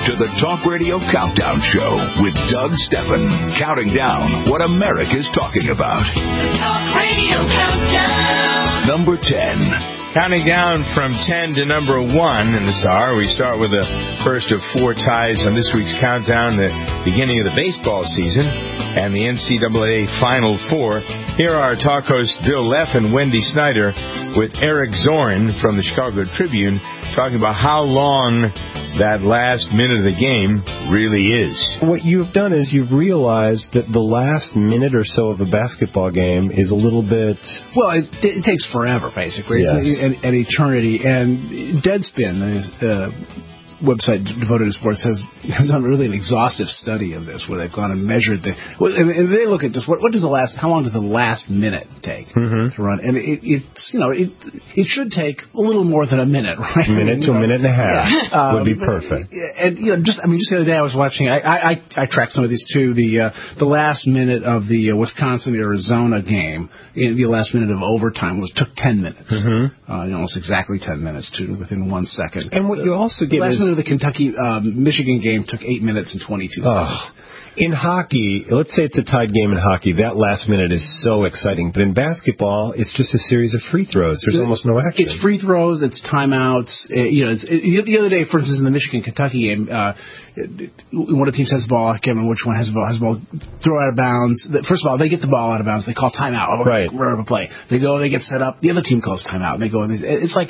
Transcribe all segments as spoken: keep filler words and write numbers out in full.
to the Talk Radio Countdown Show with Doug Stephan, counting down what America's talking about. The Talk Radio Countdown. Number ten. Counting down from ten to number one in this hour, we start with the first of four ties on this week's countdown, the beginning of the baseball season and the N C double A Final Four. Here are our talk hosts Bill Leff and Wendy Snyder with Eric Zorn from the Chicago Tribune talking about how long that last minute of the game really is. What you've done is you've realized that the last minute or so of a basketball game is a little bit... Well, it, it takes forever, basically. Yes. It's an, an eternity. And Deadspin, the uh, website devoted to sports, has, has done really an exhaustive study of this, where they've gone and measured the... And, and they look at just what, what does the last... How long does the last minute take mm-hmm. to run? And it, it's, you know, it it should take a little more than a minute, right? A minute to a minute and a half yeah. um, would be perfect. And, you know, just, I mean, just the other day I was watching, I, I, I tracked some of these too, the, uh, the last minute of the uh, Wisconsin-Arizona game, in the last minute of overtime was, took ten minutes. Mm-hmm. Uh, you know, almost exactly ten minutes to within one second. And what you also get the last is... minute of the Kentucky-Michigan um, game took eight minutes and twenty-two seconds. Oh. In hockey, let's say it's a tied game in hockey, that last minute is so exciting. But in basketball, it's just a series of free throws. There's almost no action. It's free throws, it's timeouts. It, you know, it's, it, the other day, for instance, in the Michigan-Kentucky game, uh, one of the teams has the ball. I can't remember which one has the ball. Has the ball, throw it out of bounds. First of all, they get the ball out of bounds. They call timeout. Right. Whatever play. They go, they get set up. The other team calls timeout. And they go, and they, it's like...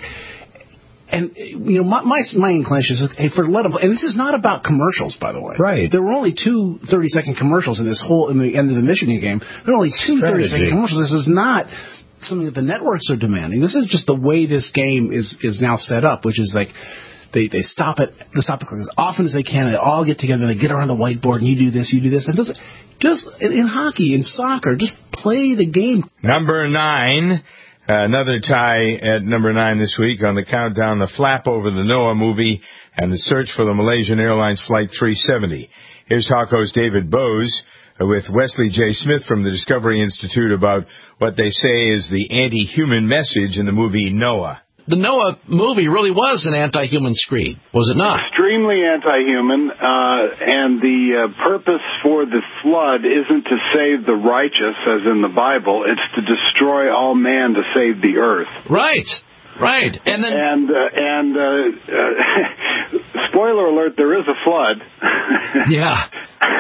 And, you know, my my, my inclination is, hey, for let them play. And this is not about commercials, by the way. Right. There were only two thirty-second commercials in this whole, in the end of the Michigan game. There were only two thirty-second commercials. This is not something that the networks are demanding. This is just the way this game is, is now set up, which is like, they, they stop it, they stop the clock as often as they can. They all get together, they get around the whiteboard, and you do this, you do this. And just, just in hockey, in soccer, just play the game. Number nine. Uh, another tie at number nine this week on the countdown, the flap over the Noah movie and the search for the Malaysian Airlines Flight three seventy. Here's talk host David Bose uh, with Wesley J. Smith from the Discovery Institute about what they say is the anti-human message in the movie Noah. The Noah movie really was an anti-human screed, was it not? Extremely anti-human, uh, and the uh, purpose for the flood isn't to save the righteous, as in the Bible. It's to destroy all man to save the earth. Right, right. And then, and uh, and uh, uh, spoiler alert: there is a flood. Yeah.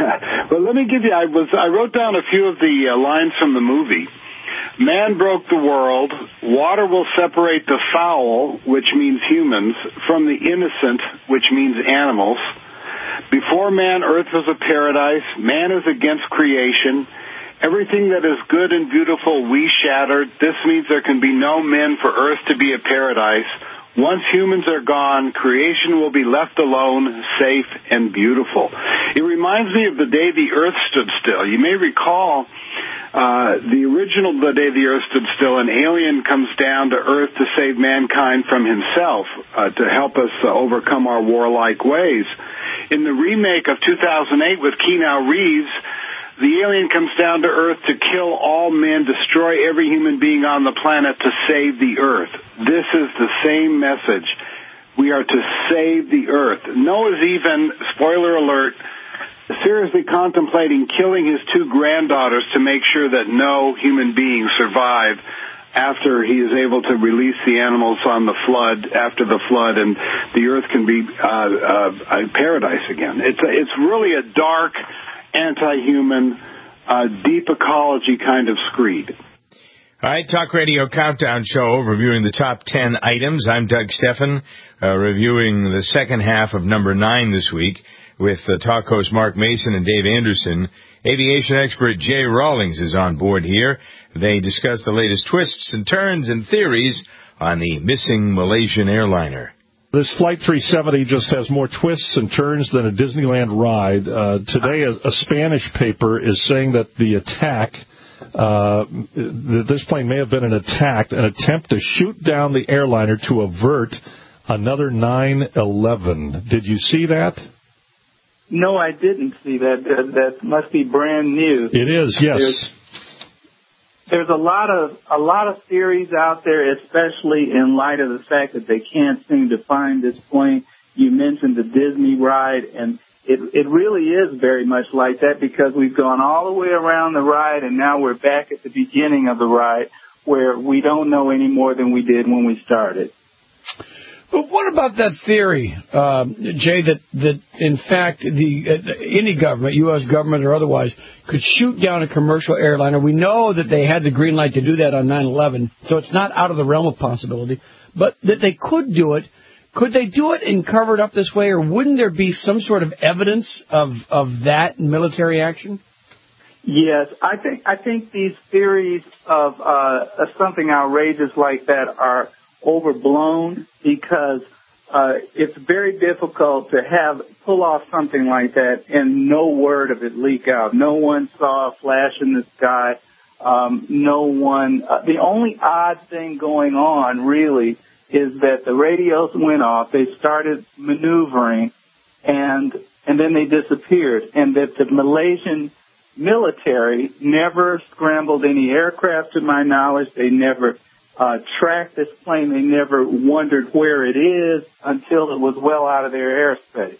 But let me give you. I was I wrote down a few of the uh, lines from the movie. Man broke the world. Water will separate the foul, which means humans, from the innocent, which means animals. Before man, earth was a paradise. Man is against creation. Everything that is good and beautiful we shattered. This means there can be no men for earth to be a paradise. Once humans are gone, creation will be left alone, safe, and beautiful. It reminds me of the day the earth stood still. You may recall uh, the original The Day the Earth Stood Still. An alien comes down to earth to save mankind from himself, uh, to help us uh, overcome our warlike ways. In the remake of two thousand eight with Keanu Reeves, the alien comes down to earth to kill all men, destroy every human being on the planet to save the earth. This is the same message. We are to save the earth. Noah's even, spoiler alert, seriously contemplating killing his two granddaughters to make sure that no human beings survive after he is able to release the animals on the flood, after the flood, and the earth can be uh, uh, a paradise again. It's a, it's really a dark, anti-human, uh, deep ecology kind of screed. All right, Talk Radio Countdown Show, reviewing the top ten items. I'm Doug Stephan, uh, reviewing the second half of number nine this week with uh, talk host Mark Mason and Dave Anderson. Aviation expert Jay Rawlings is on board here. They discuss the latest twists and turns and theories on the missing Malaysian airliner. This Flight three seventy just has more twists and turns than a Disneyland ride. Uh, today, a, a Spanish paper is saying that the attack, uh, that this plane may have been an attack, an attempt to shoot down the airliner to avert another nine eleven. Did you see that? No, I didn't see that. That, that must be brand new. It is, yes. There's, there's a lot of a lot of theories out there, especially in light of the fact that they can't seem to find this plane. You mentioned the Disney ride, and it, it really is very much like that because we've gone all the way around the ride, and now we're back at the beginning of the ride where we don't know any more than we did when we started. But what about that theory, uh, Jay, that, that in fact the uh, any government, U S government or otherwise, could shoot down a commercial airliner? We know that they had the green light to do that on nine eleven, so it's not out of the realm of possibility. But that they could do it. Could they do it and cover it up this way, or wouldn't there be some sort of evidence of, of that military action? Yes, I think I think these theories of, uh, of something outrageous like that are overblown because uh, it's very difficult to have pull off something like that and no word of it leak out. No one saw a flash in the sky. Um, no one. Uh, the only odd thing going on really is that the radios went off. They started maneuvering, and and then they disappeared. And that the Malaysian military never scrambled any aircraft, to my knowledge. They never Uh, tracked this plane. They never wondered where it is until it was well out of their airspace.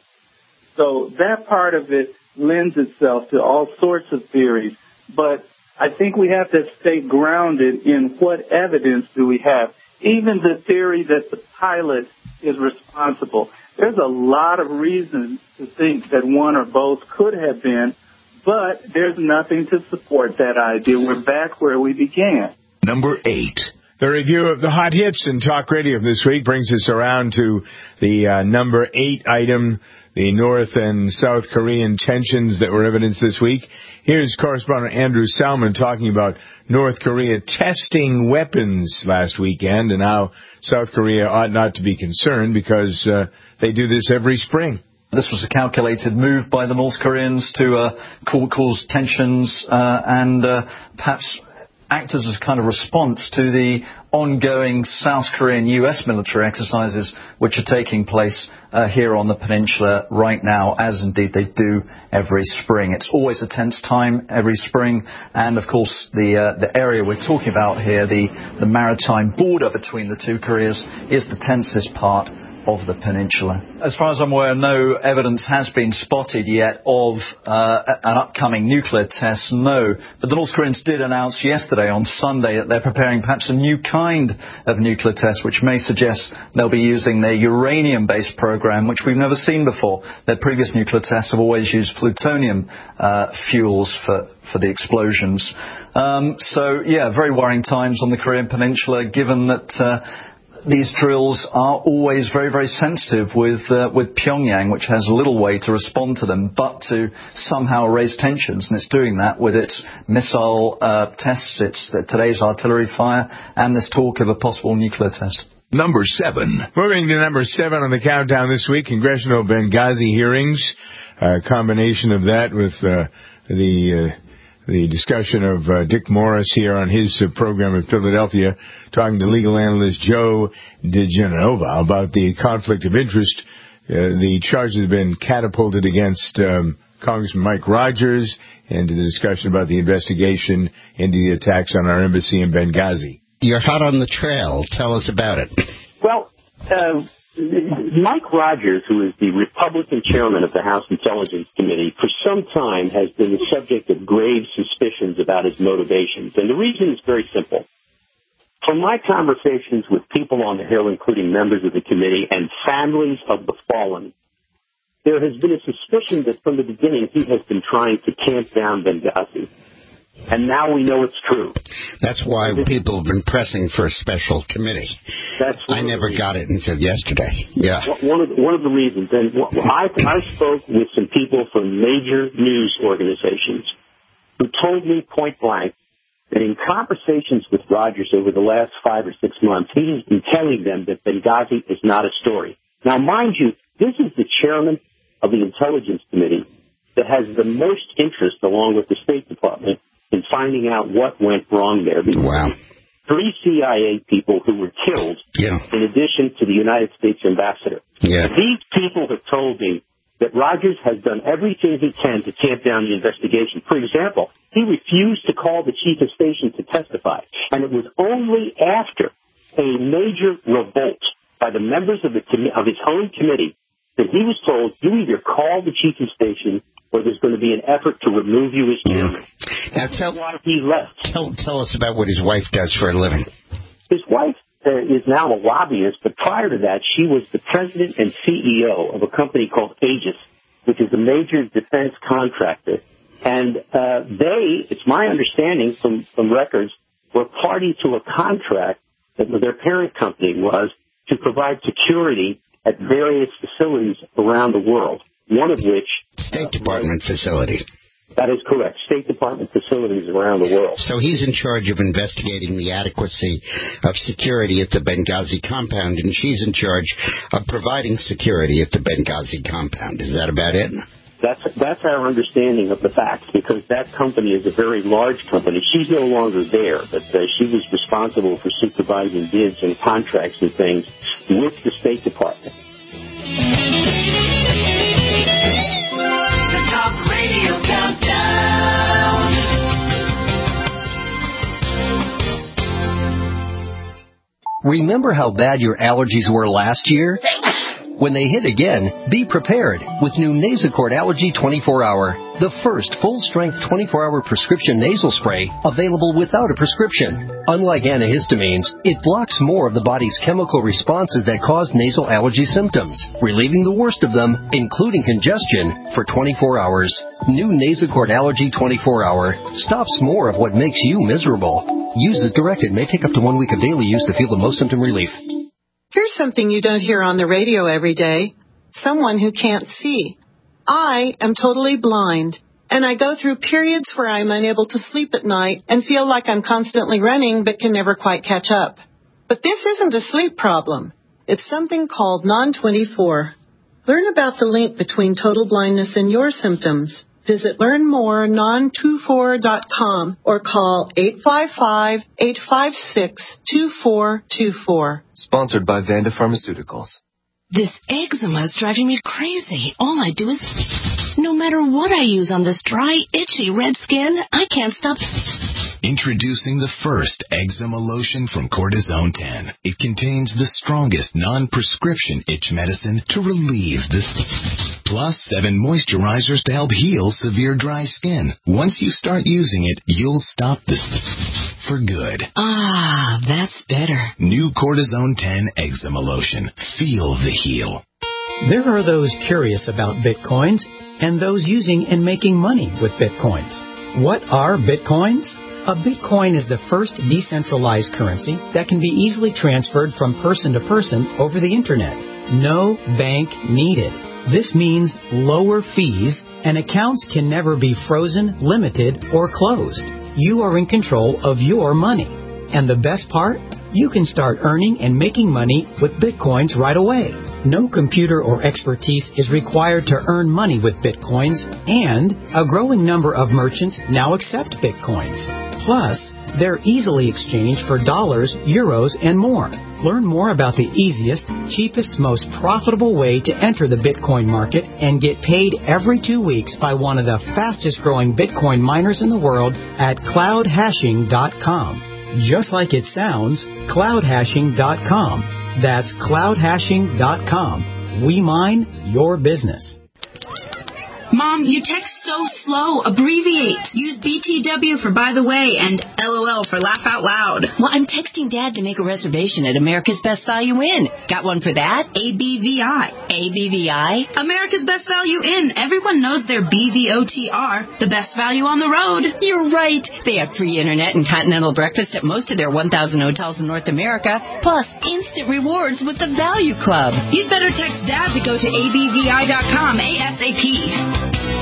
So that part of it lends itself to all sorts of theories. But I think we have to stay grounded in what evidence do we have. Even the theory that the pilot is responsible. There's a lot of reasons to think that one or both could have been, but there's nothing to support that idea. We're back where we began. Number eight. The review of the hot hits in talk radio this week brings us around to the uh, number eight item, the North and South Korean tensions that were evidenced this week. Here's correspondent Andrew Salmon talking about North Korea testing weapons last weekend and how South Korea ought not to be concerned because uh, they do this every spring. This was a calculated move by the North Koreans to uh, cause tensions uh, and uh, perhaps act as a kind of response to the ongoing South Korean U S military exercises which are taking place uh, here on the peninsula right now, as indeed they do every spring. It's always a tense time every spring, and of course the uh, the area we're talking about here, the, the maritime border between the two Koreas, is the tensest part of the peninsula. As far as I'm aware, no evidence has been spotted yet of uh, an upcoming nuclear test, no. But the North Koreans did announce yesterday on Sunday that they're preparing perhaps a new kind of nuclear test, which may suggest they'll be using their uranium-based program, which we've never seen before. Their previous nuclear tests have always used plutonium uh, fuels for, for the explosions. Um, so, yeah, very worrying times on the Korean peninsula, given that Uh, these drills are always very, very sensitive with uh, with Pyongyang, which has little way to respond to them but to somehow raise tensions. And it's doing that with its missile uh, tests, its uh, today's artillery fire, and this talk of a possible nuclear test. Number seven. Moving to number seven on the countdown this week, congressional Benghazi hearings. A combination of that with uh, the... Uh, The discussion of uh, Dick Morris here on his uh, program in Philadelphia, talking to legal analyst Joe DeGenova about the conflict of interest. Uh, the charges have been catapulted against um, Congressman Mike Rogers, and the discussion about the investigation into the attacks on our embassy in Benghazi. You're hot on the trail. Tell us about it. Well, uh, Mike Rogers, who is the Republican chairman of the House Intelligence Committee, for some time has been the subject of grave suspicions about his motivations. And the reason is very simple. From my conversations with people on the Hill, including members of the committee and families of the fallen, there has been a suspicion that from the beginning he has been trying to tamp down Benghazi. And now we know it's true. That's why people have been pressing for a special committee. That's I never got it until yesterday. Yeah. One of the, one of the reasons. And I, I spoke with some people from major news organizations who told me point blank that in conversations with Rogers over the last five or six months, he has been telling them that Benghazi is not a story. Now, mind you, this is the chairman of the Intelligence Committee that has the most interest, along with the State Department, in finding out what went wrong there. Wow. Three C I A people who were killed, yeah. in addition to the United States ambassador. Yeah. These people have told me that Rogers has done everything he can to tamp down the investigation. For example, he refused to call the chief of station to testify. And it was only after a major revolt by the members of, the com- of his own committee that he was told, you either call the chief of station or there's going to be an effort to remove you as chairman. Now tell, why he left. Tell, tell us about what his wife does for a living. His wife uh, is now a lobbyist, but prior to that, she was the president and C E O of a company called Aegis, which is a major defense contractor. And uh, they, it's my understanding from, from records, were party to a contract that their parent company was to provide security at various facilities around the world, one of which... State Department uh, facilities. That is correct. State Department facilities around the world. So he's in charge of investigating the adequacy of security at the Benghazi compound, and she's in charge of providing security at the Benghazi compound. Is that about it? That's that's our understanding of the facts, because that company is a very large company. She's no longer there, but uh, she was responsible for supervising bids and contracts and things with the State Department. The Talk Radio Countdown. Remember how bad your allergies were last year? When they hit again, be prepared with new Nasacort Allergy twenty-four hour, the first full-strength twenty-four hour prescription nasal spray available without a prescription. Unlike antihistamines, it blocks more of the body's chemical responses that cause nasal allergy symptoms, relieving the worst of them, including congestion, for twenty-four hours. New Nasacort Allergy twenty-four hour stops more of what makes you miserable. Use as directed. May take up to one week of daily use to feel the most symptom relief. Here's something you don't hear on the radio every day. Someone who can't see. I am totally blind, and I go through periods where I'm unable to sleep at night and feel like I'm constantly running but can never quite catch up. But this isn't a sleep problem. It's something called non twenty-four. Learn about the link between total blindness and your symptoms. Visit learn more non twenty-four dot com or call eight five five, eight five six, two four two four. Sponsored by Vanda Pharmaceuticals. This eczema is driving me crazy. All I do is, no matter what I use on this dry, itchy, red skin, I can't stop. Introducing the first eczema lotion from Cortisone ten. It contains the strongest non-prescription itch medicine to relieve the plus seven moisturizers to help heal severe dry skin. Once you start using it, you'll stop the for good. Ah, that's better. New Cortisone ten eczema lotion. Feel the heal. There are those curious about Bitcoins and those using and making money with Bitcoins. What are Bitcoins? A Bitcoin is the first decentralized currency that can be easily transferred from person to person over the Internet. No bank needed. This means lower fees, and accounts can never be frozen, limited, or closed. You are in control of your money. And the best part? You can start earning and making money with Bitcoins right away. No computer or expertise is required to earn money with Bitcoins, and a growing number of merchants now accept Bitcoins. Plus, they're easily exchanged for dollars, euros, and more. Learn more about the easiest, cheapest, most profitable way to enter the Bitcoin market and get paid every two weeks by one of the fastest growing Bitcoin miners in the world at cloud hashing dot com. Just like it sounds, cloud hashing dot com. That's cloud hashing dot com. We mine your business. Mom, you text so slow. Abbreviate. Use B T W for by the way and L O L for laugh out loud. Well, I'm texting Dad to make a reservation at America's Best Value Inn. Got one for that? A B V I. A B V I? America's Best Value Inn. Everyone knows their B V O T R, the best value on the road. You're right. They have free internet and continental breakfast at most of their one thousand hotels in North America, plus instant rewards with the Value Club. You'd better text Dad to go to A B V I dot com ASAP.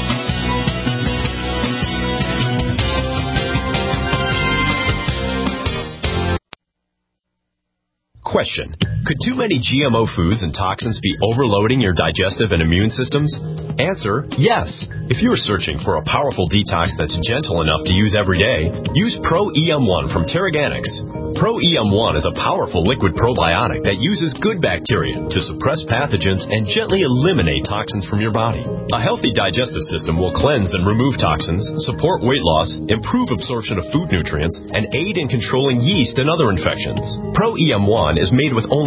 Question. Could too many G M O foods and toxins be overloading your digestive and immune systems? Answer, yes. If you're searching for a powerful detox that's gentle enough to use every day, use Pro E M one from Terraganics. Pro E M one is a powerful liquid probiotic that uses good bacteria to suppress pathogens and gently eliminate toxins from your body. A healthy digestive system will cleanse and remove toxins, support weight loss, improve absorption of food nutrients, and aid in controlling yeast and other infections. Pro E M one is made with only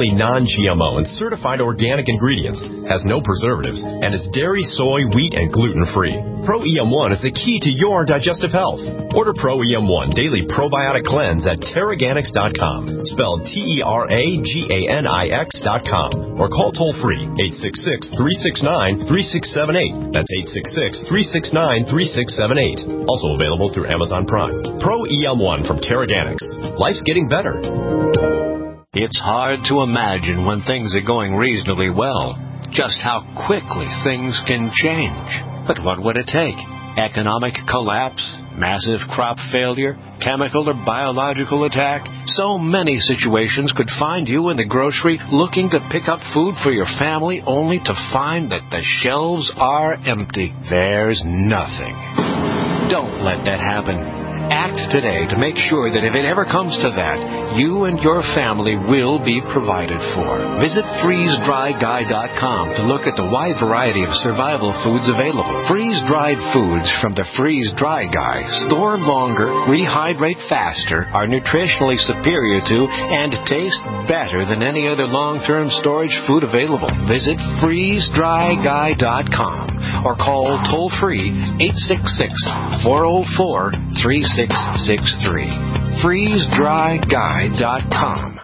fully non-G M O and certified organic ingredients, has no preservatives, and is dairy, soy, wheat, and gluten-free. Pro E M one is the key to your digestive health. Order Pro E M one Daily Probiotic Cleanse at Terraganics dot com, spelled T E R A G A N I X dot com, or call toll-free eight six six, three six nine, three six seven eight. That's eight six six, three six nine, three six seven eight. Also available through Amazon Prime. Pro E M one from Terraganics. Life's getting better. It's hard to imagine when things are going reasonably well, just how quickly things can change. But what would it take? Economic collapse? Massive crop failure? Chemical or biological attack? So many situations could find you in the grocery looking to pick up food for your family only to find that the shelves are empty. There's nothing. Don't let that happen. Act today to make sure that if it ever comes to that, you and your family will be provided for. Visit freeze dry guy dot com to look at the wide variety of survival foods available. Freeze-dried foods from the Freeze Dry Guy store longer, rehydrate faster, are nutritionally superior to, and taste better than any other long-term storage food available. Visit freeze dry guy dot com or call toll-free eight six six, four oh four, three six six three. freeze dry guy dot com.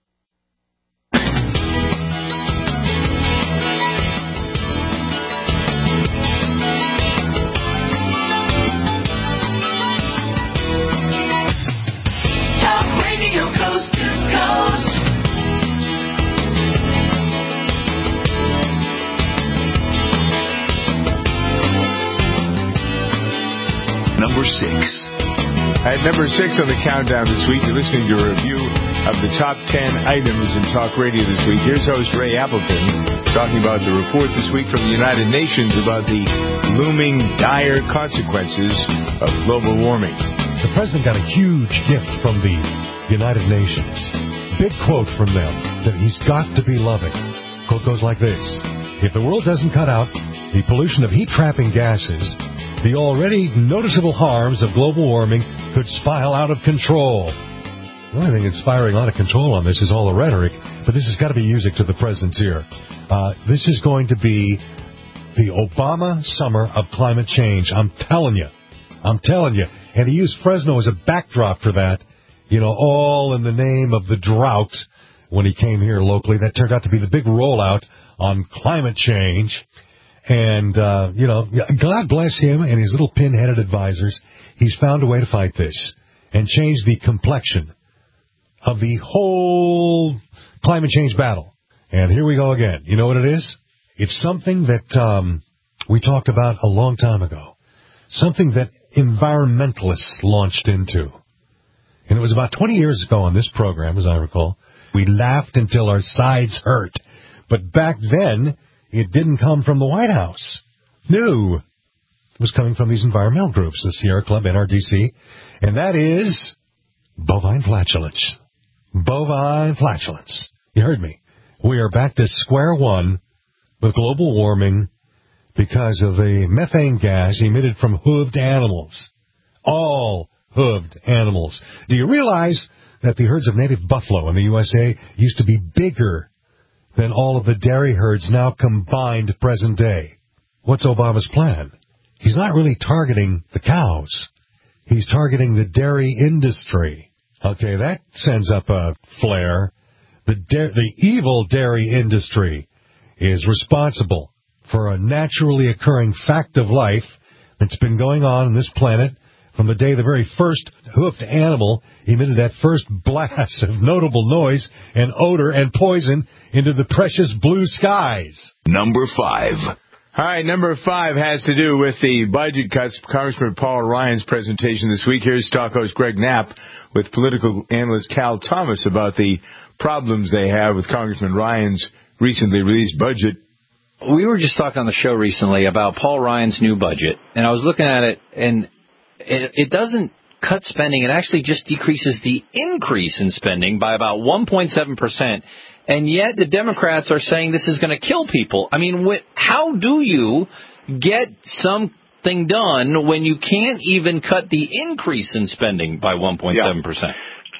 Talk Radio Coast to Coast. Number six. At number six on the countdown this week, you're listening to a review of the top ten items in talk radio this week. Here's host Ray Appleton talking about the report this week from the United Nations about the looming dire consequences of global warming. The president got a huge gift from the United Nations. Big quote from them that he's got to be loving. Quote goes like this: if the world doesn't cut out the pollution of heat-trapping gases, the already noticeable harms of global warming could spiral out of control. The only thing inspiring out of control on this is all the rhetoric, but this has got to be music to the president's ear. Uh, this is going to be the Obama summer of climate change. I'm telling you. I'm telling you. And he used Fresno as a backdrop for that, you know, all in the name of the drought when he came here locally. That turned out to be the big rollout on climate change. And, uh, you know, God bless him and his little pin-headed advisors. He's found a way to fight this and change the complexion of the whole climate change battle. And here we go again. You know what it is? It's something that um, we talked about a long time ago. Something that environmentalists launched into. And it was about twenty years ago on this program, as I recall. We laughed until our sides hurt. But back then, it didn't come from the White House. No. It was coming from these environmental groups, the Sierra Club, N R D C, and that is bovine flatulence. Bovine flatulence. You heard me. We are back to square one with global warming because of the methane gas emitted from hooved animals. All hooved animals. Do you realize that the herds of native buffalo in the U S A used to be bigger than all of the dairy herds now combined present day? What's Obama's plan? He's not really targeting the cows. He's targeting the dairy industry. Okay, that sends up a flare. The, da- the evil dairy industry is responsible for a naturally occurring fact of life that's been going on on this planet from the day the very first hoofed animal emitted that first blast of notable noise and odor and poison into the precious blue skies. Number five. All right, number five has to do with the budget cuts. Congressman Paul Ryan's presentation this week. Here's talk host Greg Knapp with political analyst Cal Thomas about the problems they have with Congressman Ryan's recently released budget. We were just talking on the show recently about Paul Ryan's new budget, and I was looking at it, and it, it doesn't cut spending. It actually just decreases the increase in spending by about one point seven percent. And yet the Democrats are saying this is going to kill people. I mean, wh- how do you get something done when you can't even cut the increase in spending by one point seven percent? Yeah.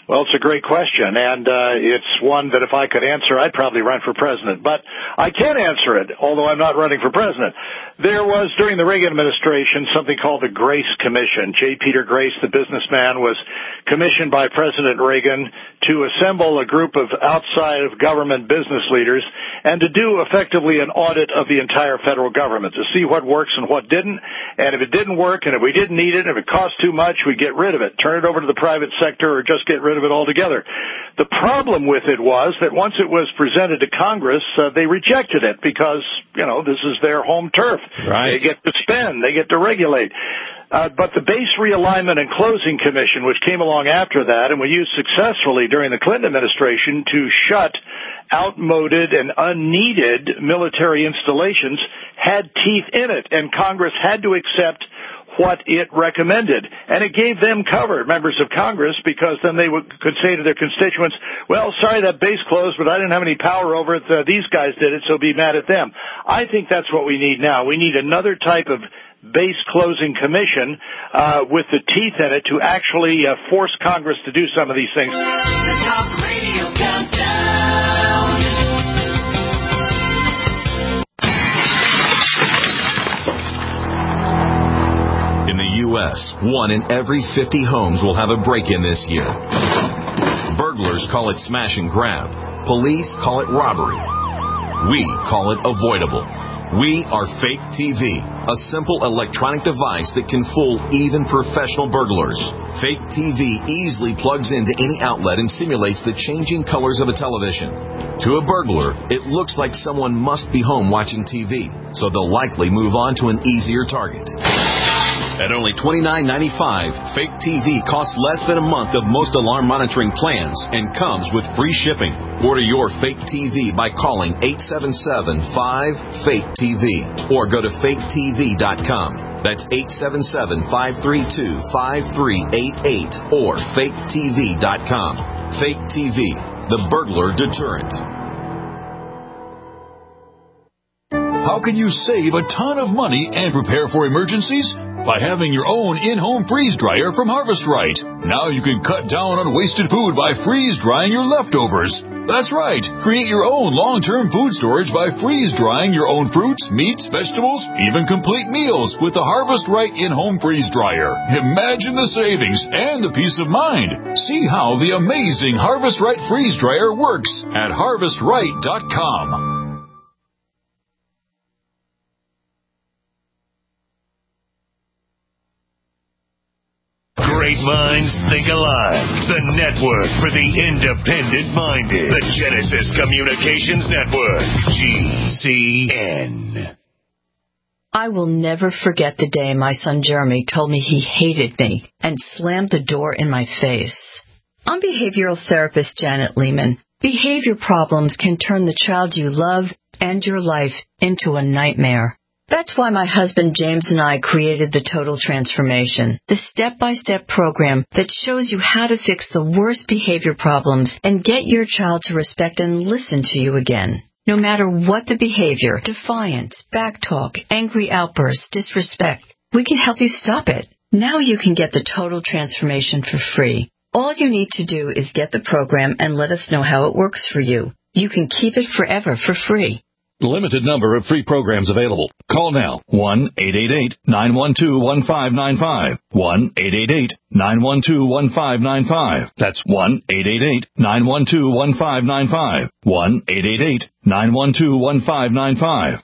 Well, it's a great question, and uh, it's one that if I could answer, I'd probably run for president. But I can't answer it, although I'm not running for president. There was, during the Reagan administration, something called the Grace Commission. J. Peter Grace, the businessman, was commissioned by President Reagan to assemble a group of outside of government business leaders and to do effectively an audit of the entire federal government to see what works and what didn't. And if it didn't work and if we didn't need it, if it cost too much, we'd get rid of it, turn it over to the private sector, or just get rid of it altogether. The problem with it was that once it was presented to Congress, uh, they rejected it because, you know, this is their home turf. Right. They get to spend. They get to regulate. Uh, but the Base Realignment and Closing Commission, which came along after that and was used successfully during the Clinton administration to shut outmoded and unneeded military installations, had teeth in it, and Congress had to accept what it recommended. And it gave them cover, members of Congress, because then they would, could say to their constituents, well, sorry that base closed, but I didn't have any power over it. Uh, these guys did it, so be mad at them. I think that's what we need now. We need another type of base closing commission uh, with the teeth in it to actually uh, force Congress to do some of these things. The Talk Radio Countdown. In the U S, one in every fifty homes will have a break-in this year. Burglars call it smash and grab. Police call it robbery. We call it avoidable. We are Fake T V, a simple electronic device that can fool even professional burglars. Fake T V easily plugs into any outlet and simulates the changing colors of a television. To a burglar, it looks like someone must be home watching T V, so they'll likely move on to an easier target. At only twenty-nine ninety-five, Fake T V costs less than a month of most alarm monitoring plans and comes with free shipping. Order your Fake T V by calling eight seven seven, five, fake T V or go to fake T V dot com. That's eight seven seven, five three two, five three eight eight or fake T V dot com. Fake T V, the burglar deterrent. How can you save a ton of money and prepare for emergencies? By having your own in-home freeze dryer from Harvest Right. Now you can cut down on wasted food by freeze drying your leftovers. That's right. Create your own long-term food storage by freeze drying your own fruits, meats, vegetables, even complete meals with the Harvest Right in-home freeze dryer. Imagine the savings and the peace of mind. See how the amazing Harvest Right freeze dryer works at harvest right dot com. Great minds think alike. The network for the independent-minded. The Genesis Communications Network. G C N. I will never forget the day my son Jeremy told me he hated me and slammed the door in my face. I'm behavioral therapist Janet Lehman. Behavior problems can turn the child you love and your life into a nightmare. That's why my husband James and I created the Total Transformation, the step-by-step program that shows you how to fix the worst behavior problems and get your child to respect and listen to you again. No matter what the behavior, defiance, backtalk, angry outbursts, disrespect, we can help you stop it. Now you can get the Total Transformation for free. All you need to do is get the program and let us know how it works for you. You can keep it forever for free. Limited number of free programs available. Call now. one eight eight eight, nine one two, one five nine five. one eight eight eight, nine one two, one five nine five. That's one eight eight eight, nine one two, one five nine five. one eight eight eight, nine one two, one five nine five.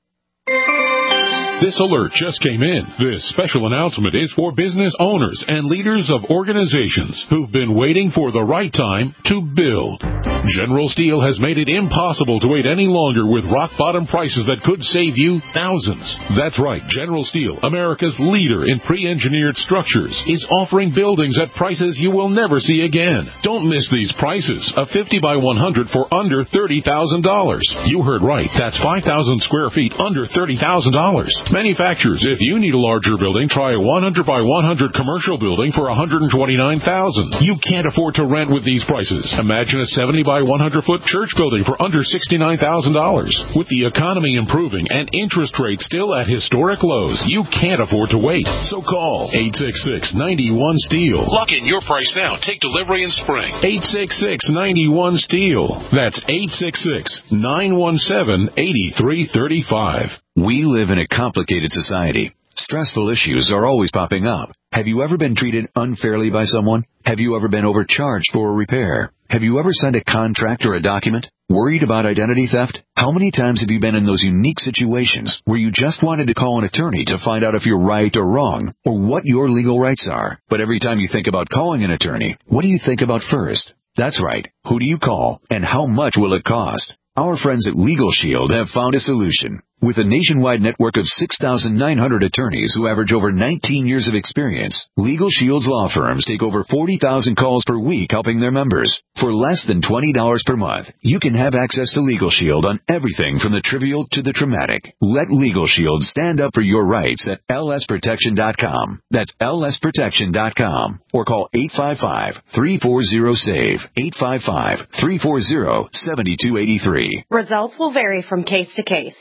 This alert just came in. This special announcement is for business owners and leaders of organizations who've been waiting for the right time to build. General Steel has made it impossible to wait any longer with rock-bottom prices that could save you thousands. That's right. General Steel, America's leader in pre-engineered structures, is offering buildings at prices you will never see again. Don't miss these prices. A fifty by one hundred for under thirty thousand dollars. You heard right. That's five thousand square feet under thirty thousand dollars. Manufacturers, if you need a larger building, try a one hundred by one hundred commercial building for one hundred twenty-nine thousand dollars. You can't afford to rent with these prices. Imagine a seventy by one hundred foot church building for under sixty-nine thousand dollars. With the economy improving and interest rates still at historic lows, you can't afford to wait. So call eight six six, nine one, STEEL. Lock in your price now. Take delivery in spring. eight six six, nine one, STEEL. That's eight six six, nine one seven, eight three three five. We live in a complicated society. Stressful issues are always popping up. Have you ever been treated unfairly by someone? Have you ever been overcharged for a repair? Have you ever signed a contract or a document? Worried about identity theft? How many times have you been in those unique situations where you just wanted to call an attorney to find out if you're right or wrong, or what your legal rights are? But every time you think about calling an attorney, what do you think about first? That's right. Who do you call, and how much will it cost? Our friends at Legal Shield have found a solution. With a nationwide network of six thousand nine hundred attorneys who average over nineteen years of experience, Legal Shield's law firms take over forty thousand calls per week helping their members. For less than twenty dollars per month, you can have access to Legal Shield on everything from the trivial to the traumatic. Let Legal Shield stand up for your rights at L S protection dot com. That's L S protection dot com. Or call eight five five, three four zero, SAVE, eight five five, three four zero, seven two eight three. Results will vary from case to case.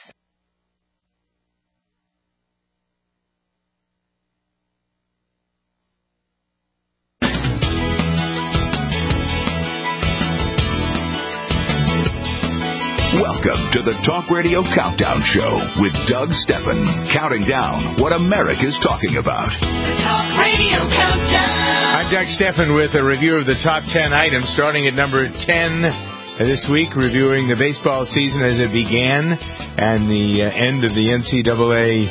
Welcome to the Talk Radio Countdown Show with Doug Steffen, counting down what America's talking about. The Talk Radio Countdown. I'm Doug Steffen with a review of the top ten items, starting at number ten this week, reviewing the baseball season as it began and the uh, end of the N C double A.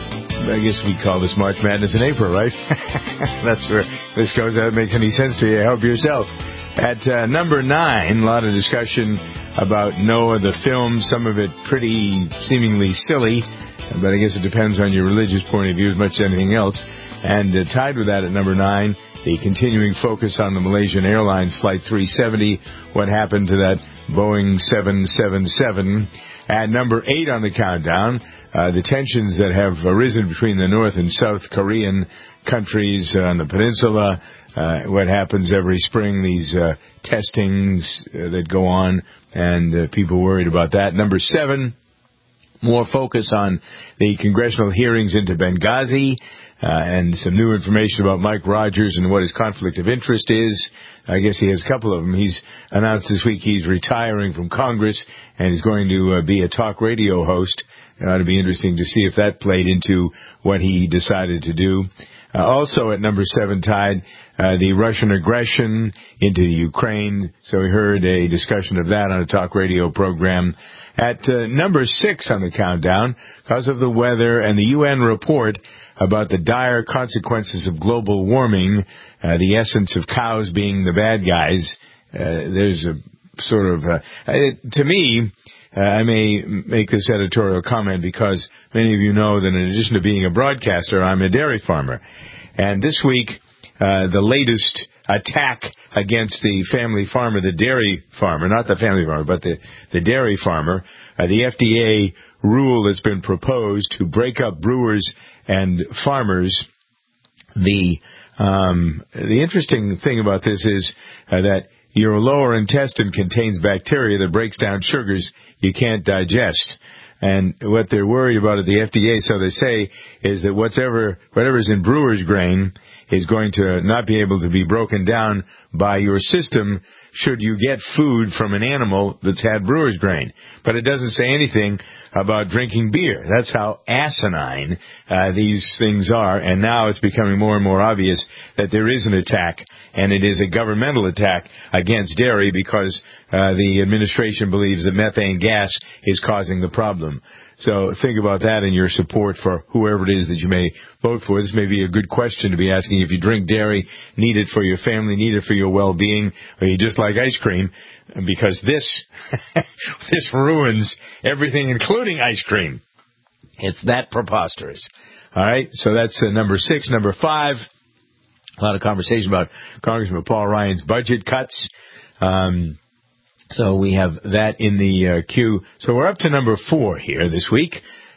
I guess we call this March Madness in April, right? That's where this goes. That makes any sense to you. Help yourself. At uh, number nine, a lot of discussion about Noah, the film, some of it pretty seemingly silly, but I guess it depends on your religious point of view as much as anything else. And uh, tied with that at number nine, the continuing focus on the Malaysian Airlines Flight three seventy, what happened to that Boeing seven seventy-seven. At number eight on the countdown, uh, the tensions that have arisen between the North and South Korean countries uh, on the peninsula, uh, what happens every spring, these uh, testings uh, that go on, and uh, people worried about that. Number seven, more focus on the congressional hearings into Benghazi, uh, and some new information about Mike Rogers and what his conflict of interest is. I guess he has a couple of them. He's announced this week he's retiring from Congress and is going to uh, be a talk radio host. It ought to be interesting to see if that played into what he decided to do. Uh, also at number seven tied, uh, the Russian aggression into Ukraine. So we heard a discussion of that on a talk radio program. At uh, number six on the countdown, because of the weather and the U N report about the dire consequences of global warming, uh, the essence of cows being the bad guys, uh, there's a sort of, uh, it, to me, uh, I may make this editorial comment because many of you know that in addition to being a broadcaster, I'm a dairy farmer. And this week, uh, the latest attack against the family farmer, the dairy farmer, not the family farmer, but the, the dairy farmer, uh, the F D A rule that's been proposed to break up brewers and farmers. The um, the interesting thing about this is uh, that your lower intestine contains bacteria that breaks down sugars you can't digest. And what they're worried about at the F D A, so they say, is that whatever whatever's in brewer's grain is going to not be able to be broken down by your system should you get food from an animal that's had brewer's grain. But it doesn't say anything about drinking beer. That's how asinine uh, these things are. And now it's becoming more and more obvious that there is an attack, and it is a governmental attack against dairy because uh, the administration believes that methane gas is causing the problem. So think about that in your support for whoever it is that you may vote for. This may be a good question to be asking if you drink dairy, need it for your family, need it for your well-being, or you just like ice cream, because this this ruins everything, including ice cream. It's that preposterous. All right, so that's uh, number six. Number five, a lot of conversation about Congressman Paul Ryan's budget cuts. Um So we have that in the uh, queue. So we're up to number four here this week.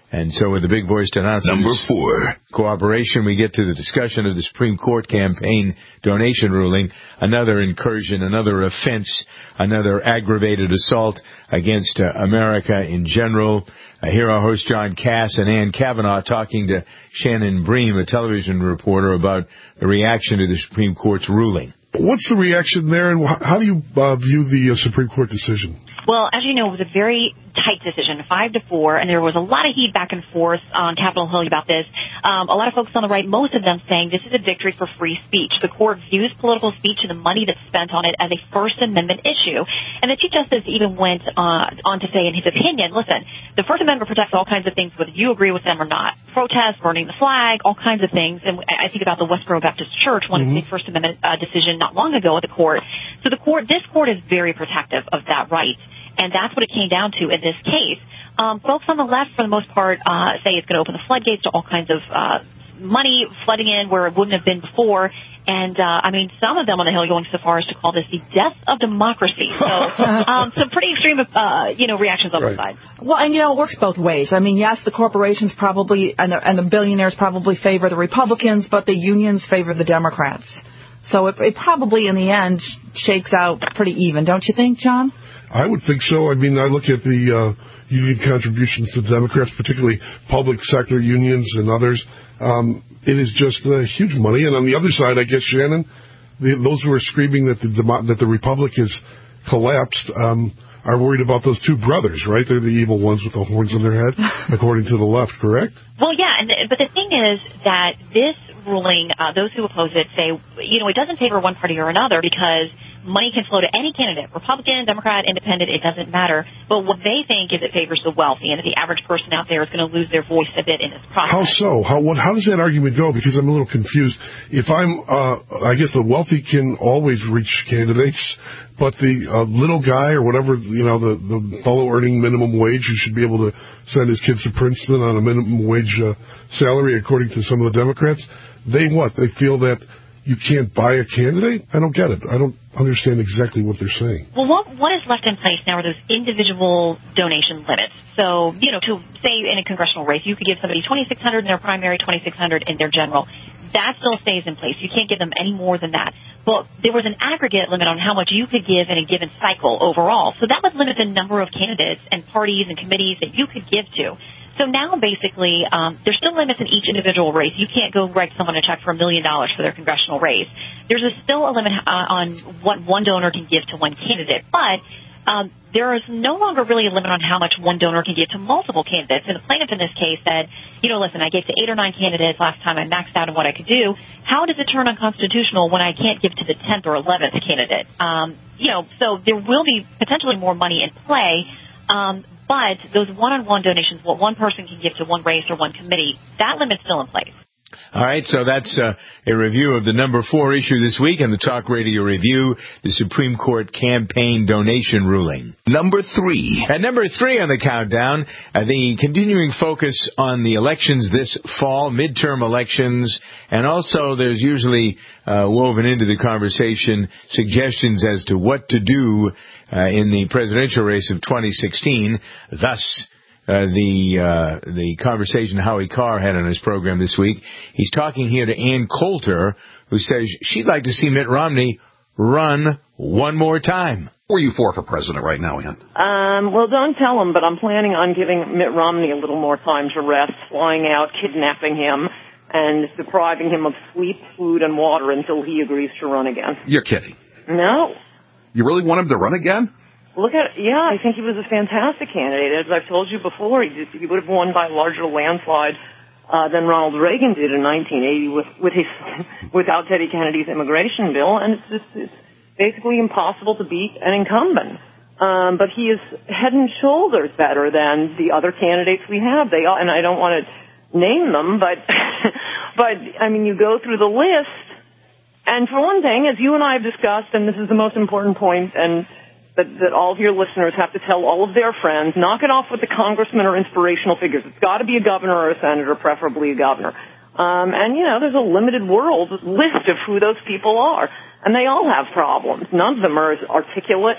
And so with the big voice to announce number four cooperation, we get to the discussion of the Supreme Court campaign donation ruling, another incursion, another offense, another aggravated assault against uh, America in general. Uh, here our host John Cass and Ann Kavanaugh talking to Shannon Bream, a television reporter, about the reaction to the Supreme Court's ruling. What's the reaction there, and how do you uh, view the uh, Supreme Court decision? Well, as you know, it was a very tight decision, five to four, and there was a lot of heat back and forth on Capitol Hill about this. Um, a lot of folks on the right, most of them saying this is a victory for free speech. The court views political speech and the money that's spent on it as a First Amendment issue. And the Chief Justice even went uh, on to say in his opinion, listen, the First Amendment protects all kinds of things, whether you agree with them or not. Protests, burning the flag, all kinds of things. And I think about the Westboro Baptist Church, one mm-hmm. of the First Amendment uh, decision not long ago at the court. So the court, this court is very protective of that right. And that's what it came down to in this case. Um, folks on the left, for the most part, uh, say it's going to open the floodgates to all kinds of uh, money flooding in where it wouldn't have been before. And, uh, I mean, some of them on the Hill are going so far as to call this the death of democracy. So, um, some pretty extreme, uh, you know, reactions on right. both sides. Well, and, you know, it works both ways. I mean, yes, the corporations probably, and the, and the billionaires probably favor the Republicans, but the unions favor the Democrats. So it, it probably, in the end, shakes out pretty even, don't you think, John? I would think so. I mean, I look at the uh, union contributions to the Democrats, particularly public sector unions and others. Um, it is just uh, huge money. And on the other side, I guess, Shannon, the, those who are screaming that the that the Republic has collapsed um, are worried about those two brothers, right? They're the evil ones with the horns on their head, according to the left, correct? Well, yeah, and but the thing is that this ruling, uh, those who oppose it say, you know, it doesn't favor one party or another because money can flow to any candidate, Republican, Democrat, Independent, it doesn't matter. But what they think is it favors the wealthy, and that the average person out there is going to lose their voice a bit in this process. How so? How what, how does that argument go? Because I'm a little confused. If I'm, uh, I guess the wealthy can always reach candidates, but the uh, little guy or whatever, you know, the, the fellow earning minimum wage who should be able to send his kids to Princeton on a minimum wage uh, salary, according to some of the Democrats, they what? They feel that you can't buy a candidate? I don't get it. I don't understand exactly what they're saying. Well, what, what is left in place now are those individual donation limits. So, you know, to say in a congressional race, you could give somebody twenty-six hundred dollars in their primary, twenty-six hundred dollars in their general. That still stays in place. You can't give them any more than that. But there was an aggregate limit on how much you could give in a given cycle overall. So that would limit the number of candidates and parties and committees that you could give to. So now, basically, um, there's still limits in each individual race. You can't go write someone a check for a million dollars for their congressional race. There's a, still a limit uh, on what one donor can give to one candidate. But um, there is no longer really a limit on how much one donor can give to multiple candidates. And the plaintiff in this case said, you know, listen, I gave to eight or nine candidates last time. I maxed out on what I could do. How does it turn unconstitutional when I can't give to the tenth or eleventh candidate? Um, you know, so there will be potentially more money in play. Um, but those one-on-one donations, what one person can give to one race or one committee, that limit's still in place. All right, so that's uh, a review of the number four issue this week in the Talk Radio Review, the Supreme Court campaign donation ruling. Number three. At number three on the countdown, uh, the continuing focus on the elections this fall, midterm elections, and also there's usually uh, woven into the conversation suggestions as to what to do uh, in the presidential race of twenty sixteen, thus Uh, the uh, the conversation Howie Carr had on his program this week. He's talking here to Ann Coulter, who says she'd like to see Mitt Romney run one more time. Who are you for for president right now, Ann? Um, well, don't tell him, but I'm planning on giving Mitt Romney a little more time to rest, flying out, kidnapping him, and depriving him of sleep, food, and water until he agrees to run again. You're kidding. No. You really want him to run again? Look at, yeah, I think he was a fantastic candidate. As I've told you before, he, just, he would have won by a larger landslide uh, than Ronald Reagan did in nineteen eighty with, with his, without Teddy Kennedy's immigration bill. And it's just, it's basically impossible to beat an incumbent. Um, but he is head and shoulders better than the other candidates we have. They are, and I don't want to name them, but, but, I mean, you go through the list, and for one thing, as you and I have discussed, and this is the most important point, and That, that all of your listeners have to tell all of their friends, knock it off with the congressmen or inspirational figures. It's got to be a governor or a senator, preferably a governor. Um, and, you know, there's a limited world list of who those people are. And they all have problems. None of them are as articulate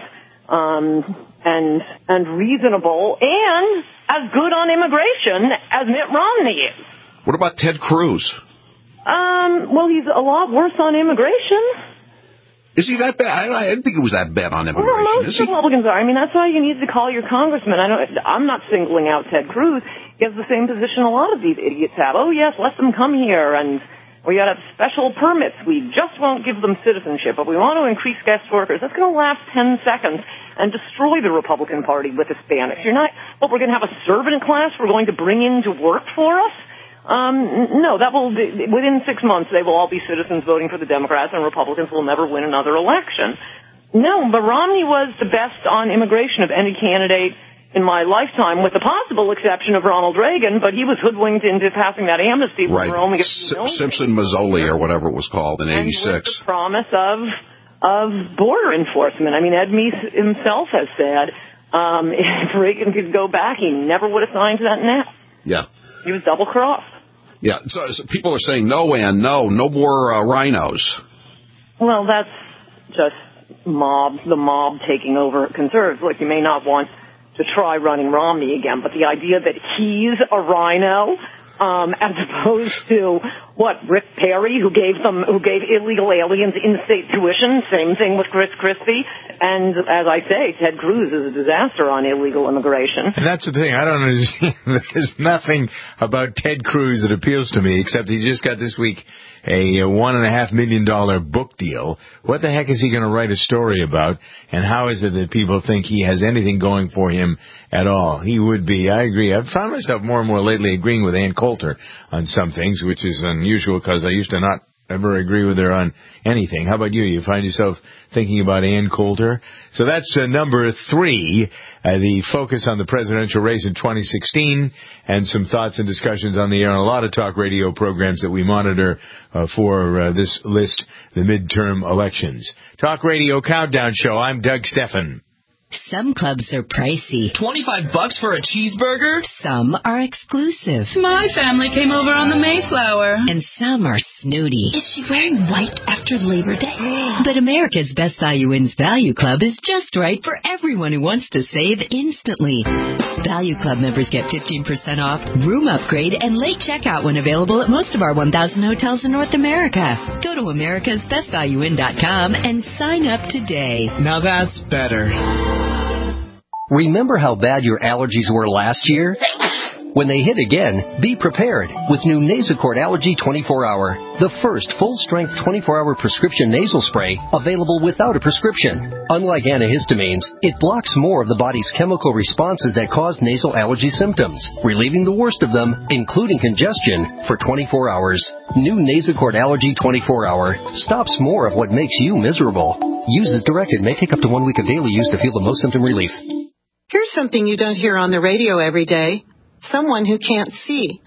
um, and and reasonable, and as good on immigration as Mitt Romney is. What about Ted Cruz? Um, well, he's a lot worse on immigration. Is he that bad? I, I didn't think he was that bad on immigration. Well, most Republicans are. I mean, that's why you need to call your congressman. I don't, I'm not singling out Ted Cruz. He has the same position a lot of these idiots have. Oh, yes, let them come here, and we got to have special permits. We just won't give them citizenship, but we want to increase guest workers. That's going to last ten seconds and destroy the Republican Party with Hispanics. You're not, well, we're going to have a servant class we're going to bring in to work for us? Um, no, that will, within six months, they will all be citizens voting for the Democrats, and Republicans will never win another election. No, but Romney was the best on immigration of any candidate in my lifetime, with the possible exception of Ronald Reagan, but he was hoodwinked into passing that amnesty when right. we were only getting S- Simpson-Mazzoli, or whatever it was called, in eighty-six. And with the promise of, of border enforcement. I mean, Ed Meese himself has said, um, if Reagan could go back, he never would have signed that now. Yeah. He was double-crossed. Yeah, so, so people are saying, no, Ann, no, no more uh, rhinos. Well, that's just mob, the mob taking over conservatives. Look, you may not want to try running Romney again, but the idea that he's a rhino, um, as opposed to, what, Rick Perry, who gave them, who gave illegal aliens in-state tuition, same thing with Chris Christie, and as I say, Ted Cruz is a disaster on illegal immigration. And that's the thing, I don't understand, there's nothing about Ted Cruz that appeals to me, except he just got this week a one and a half million dollar book deal. What the heck is he going to write a story about? And how is it that people think he has anything going for him at all? He would be, I agree. I've found myself more and more lately agreeing with Ann Coulter on some things, which is unusual because I used to not ever agree with her on anything. How about you? You find yourself thinking about Ann Coulter? So that's uh, number three, uh, the focus on the presidential race in twenty sixteen, and some thoughts and discussions on the air on a lot of talk radio programs that we monitor uh, for uh, this list, the midterm elections. Talk Radio Countdown Show. I'm Doug Steffen. Some clubs are pricey. twenty-five bucks for a cheeseburger? Some are exclusive. My family came over on the Mayflower. And some are snooty. Is she wearing white after Labor Day? But America's Best Value Inns Value Club is just right for everyone who wants to save instantly. Value Club members get fifteen percent off, room upgrade, and late checkout when available at most of our one thousand hotels in North America. Go to americas best value inn dot com and sign up today. Now that's better. Remember how bad your allergies were last year? When they hit again, be prepared with new Nasacort Allergy twenty-four hour, the first full-strength twenty-four hour prescription nasal spray available without a prescription. Unlike antihistamines, it blocks more of the body's chemical responses that cause nasal allergy symptoms, relieving the worst of them, including congestion, for twenty-four hours. New Nasacort Allergy twenty-four hour stops more of what makes you miserable. Use as directed. May take up to one week of daily use to feel the most symptom relief. Here's something you don't hear on the radio every day. Someone who can't see.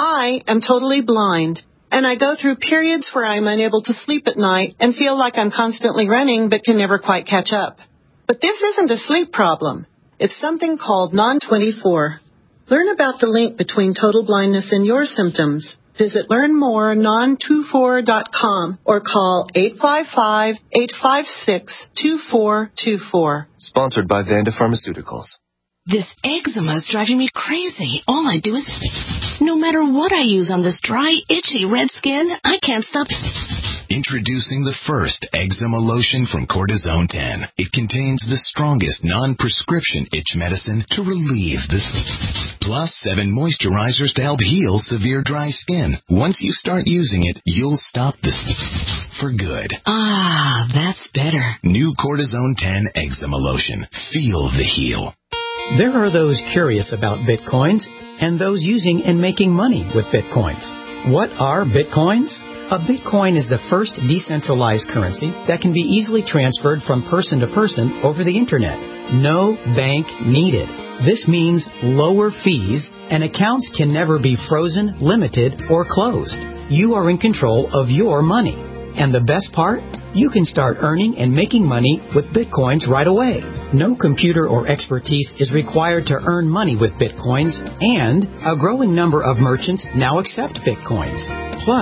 I am totally blind, and I go through periods where I'm unable to sleep at night and feel like I'm constantly running but can never quite catch up. But this isn't a sleep problem. It's something called non twenty-four. Learn about the link between total blindness and your symptoms. Visit learn more non twenty-four dot com or call eight five five, eight five six, two four two four. Sponsored by Vanda Pharmaceuticals. This eczema is driving me crazy. All I do is, no matter what I use on this dry, itchy, red skin, I can't stop. Introducing the first eczema lotion from Cortisone ten. It contains the strongest non-prescription itch medicine to relieve the plus seven moisturizers to help heal severe dry skin. Once you start using it, you'll stop the for good. Ah, that's better. New Cortisone ten eczema lotion. Feel the heal. There are those curious about Bitcoins and those using and making money with Bitcoins. What are Bitcoins? A Bitcoin is the first decentralized currency that can be easily transferred from person to person over the Internet. No bank needed. This means lower fees, and accounts can never be frozen, limited, or closed. You are in control of your money. And the best part? You can start earning and making money with Bitcoins right away. No computer or expertise is required to earn money with Bitcoins, and a growing number of merchants now accept Bitcoins. Plus,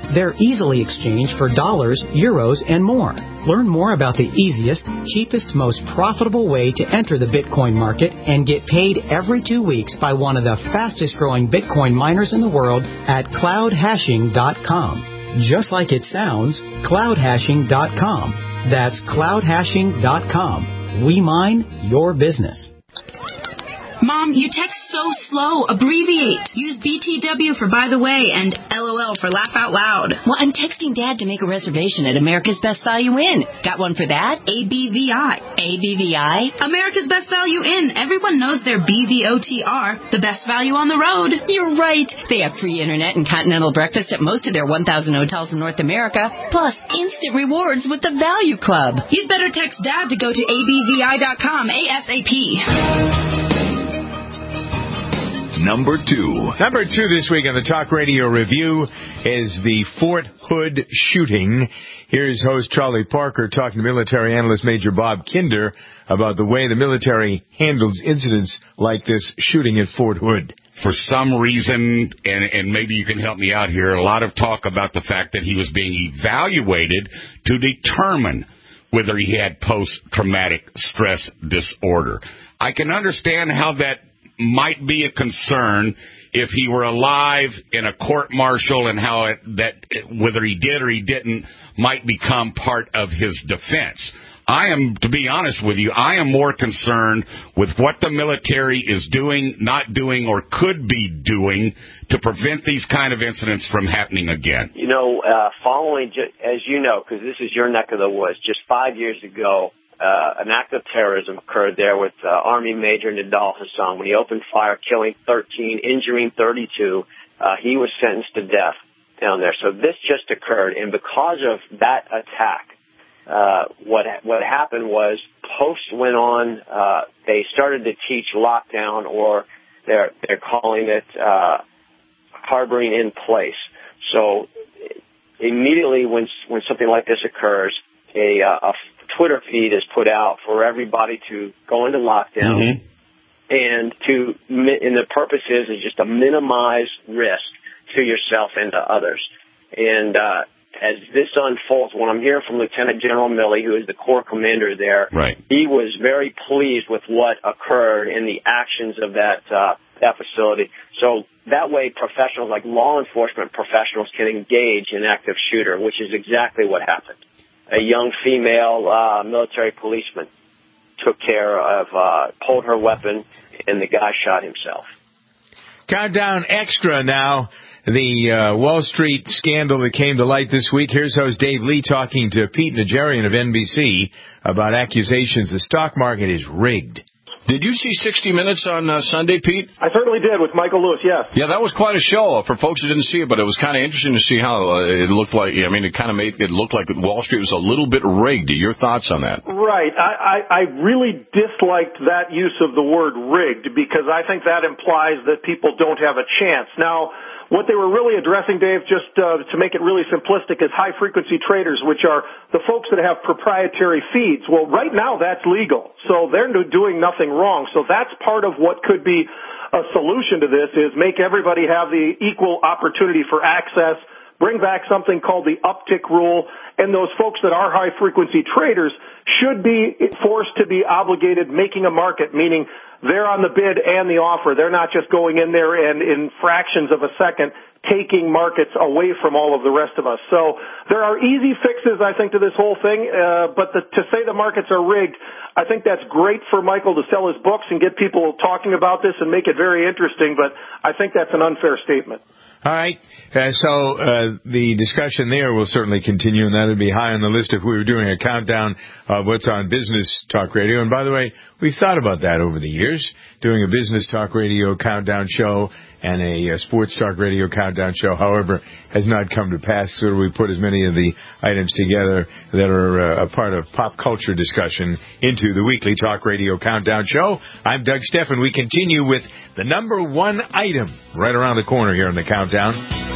They're easily exchanged for dollars, euros, and more. Learn more about the easiest, cheapest, most profitable way to enter the Bitcoin market and get paid every two weeks by one of the fastest growing Bitcoin miners in the world at cloud hashing dot com. Just like it sounds, cloud hashing dot com. That's cloud hashing dot com. We mine your business. Mom, you text so slow. Abbreviate. Use B T W for by the way and L O L for laugh out loud. Well, I'm texting Dad to make a reservation at America's Best Value Inn. Got one for that? A B V I. A B V I? America's Best Value Inn. Everyone knows their B V O T R, the best value on the road. You're right. They have free internet and continental breakfast at most of their one thousand hotels in North America, plus instant rewards with the Value Club. You'd better text Dad to go to A B V I dot com ASAP. Number two. Number two this week on the Talk Radio Review is the Fort Hood shooting. Here's host Charlie Parker talking to military analyst Major Bob Kinder about the way the military handles incidents like this shooting at Fort Hood. For some reason, and, and maybe you can help me out here, a lot of talk about the fact that he was being evaluated to determine whether he had post-traumatic stress disorder. I can understand how that might be a concern if he were alive in a court-martial and how it, that whether he did or he didn't might become part of his defense. I am, to be honest with you, I am more concerned with what the military is doing, not doing, or could be doing to prevent these kind of incidents from happening again. You know, uh, following, as you know, because this is your neck of the woods, just five years ago, Uh, an act of terrorism occurred there with uh, Army Major Nidal Hassan. When he opened fire, killing thirteen, injuring thirty-two, uh, he was sentenced to death down there. So this just occurred, and because of that attack, uh, what what happened was posts went on. Uh, they started to teach lockdown, or they're they're calling it uh, harboring in place. So immediately when when something like this occurs, a, uh, a Twitter feed is put out for everybody to go into lockdown, mm-hmm. and to, and the purpose is, is just to minimize risk to yourself and to others. And, uh, as this unfolds, what I'm hearing from Lieutenant General Milley, who is the Corps commander there, right. he was very pleased with what occurred and the actions of that, uh, that facility. So that way professionals like law enforcement professionals can engage an active shooter, which is exactly what happened. A young female uh, military policeman took care of, uh, pulled her weapon, and the guy shot himself. Countdown Extra now. The uh, Wall Street scandal that came to light this week. Here's host Dave Lee talking to Pete Najarian of N B C about accusations the stock market is rigged. Did you see sixty minutes on uh, Sunday, Pete? I certainly did, with Michael Lewis, yes. Yeah, that was quite a show for folks who didn't see it, but it was kind of interesting to see how uh, it looked like. I mean, it kind of made it look like Wall Street was a little bit rigged. Your thoughts on that? Right. I, I, I really disliked that use of the word rigged, because I think that implies that people don't have a chance. Now, what they were really addressing, Dave, just uh, to make it really simplistic, is high-frequency traders, which are the folks that have proprietary feeds. Well, right now that's legal, so they're doing nothing wrong. So that's part of what could be a solution to this, is make everybody have the equal opportunity for access, bring back something called the uptick rule, and those folks that are high-frequency traders should be forced to be obligated making a market, meaning they're on the bid and the offer. They're not just going in there and in fractions of a second taking markets away from all of the rest of us. So there are easy fixes, I think, to this whole thing, uh, but the, to say the markets are rigged, I think that's great for Michael to sell his books and get people talking about this and make it very interesting, but I think that's an unfair statement. All right. Uh, so uh, the discussion there will certainly continue, and that would be high on the list if we were doing a countdown of what's on Business Talk Radio. And by the way, we've thought about that over the years, doing a Business Talk Radio countdown show and a, a Sports Talk Radio countdown show. However, has not come to pass, so we put as many of the items together that are uh, a part of pop culture discussion into the weekly Talk Radio countdown show. I'm Doug Steffen. We continue with the number one item right around the corner here in the countdown.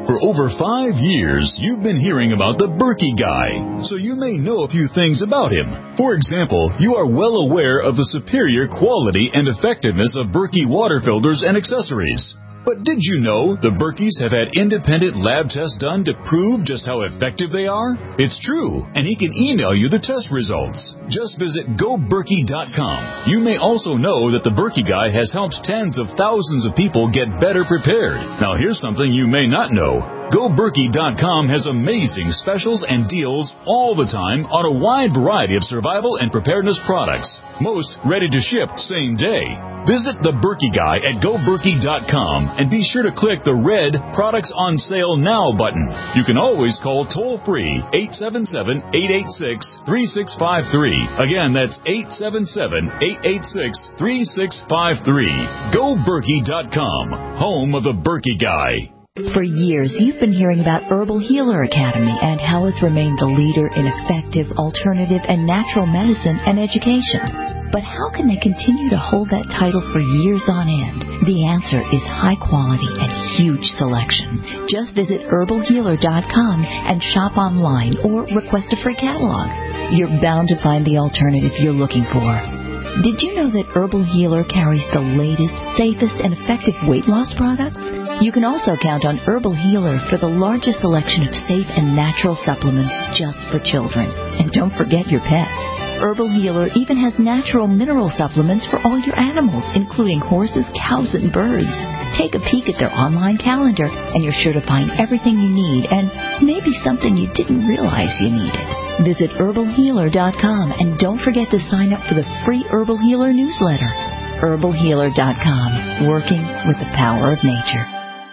For over five years, you've been hearing about the Berkey Guy, so you may know a few things about him. For example, you are well aware of the superior quality and effectiveness of Berkey water filters and accessories. But did you know the Berkeys have had independent lab tests done to prove just how effective they are? It's true, and he can email you the test results. Just visit go berkey dot com. You may also know that the Berkey Guy has helped tens of thousands of people get better prepared. Now here's something you may not know. go berkey dot com has amazing specials and deals all the time on a wide variety of survival and preparedness products. Most ready to ship same day. Visit the Berkey Guy at go berkey dot com and be sure to click the red Products on Sale Now button. You can always call toll-free eight seven seven, eight eight six, three six five three. Again, that's eight seven seven, eight eight six, three six five three. go berkey dot com, home of the Berkey Guy. For years, you've been hearing about Herbal Healer Academy and how it's remained the leader in effective, alternative, and natural medicine and education. But how can they continue to hold that title for years on end? The answer is high quality and huge selection. Just visit herbal healer dot com and shop online or request a free catalog. You're bound to find the alternative you're looking for. Did you know that Herbal Healer carries the latest, safest, and effective weight loss products? You can also count on Herbal Healer for the largest selection of safe and natural supplements just for children. And don't forget your pets. Herbal Healer even has natural mineral supplements for all your animals, including horses, cows, and birds. Take a peek at their online calendar, and you're sure to find everything you need and maybe something you didn't realize you needed. Visit herbal healer dot com and don't forget to sign up for the free Herbal Healer newsletter. herbal healer dot com, working with the power of nature.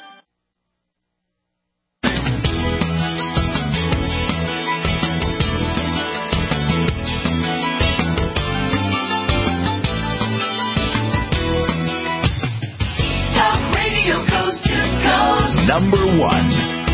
Number one.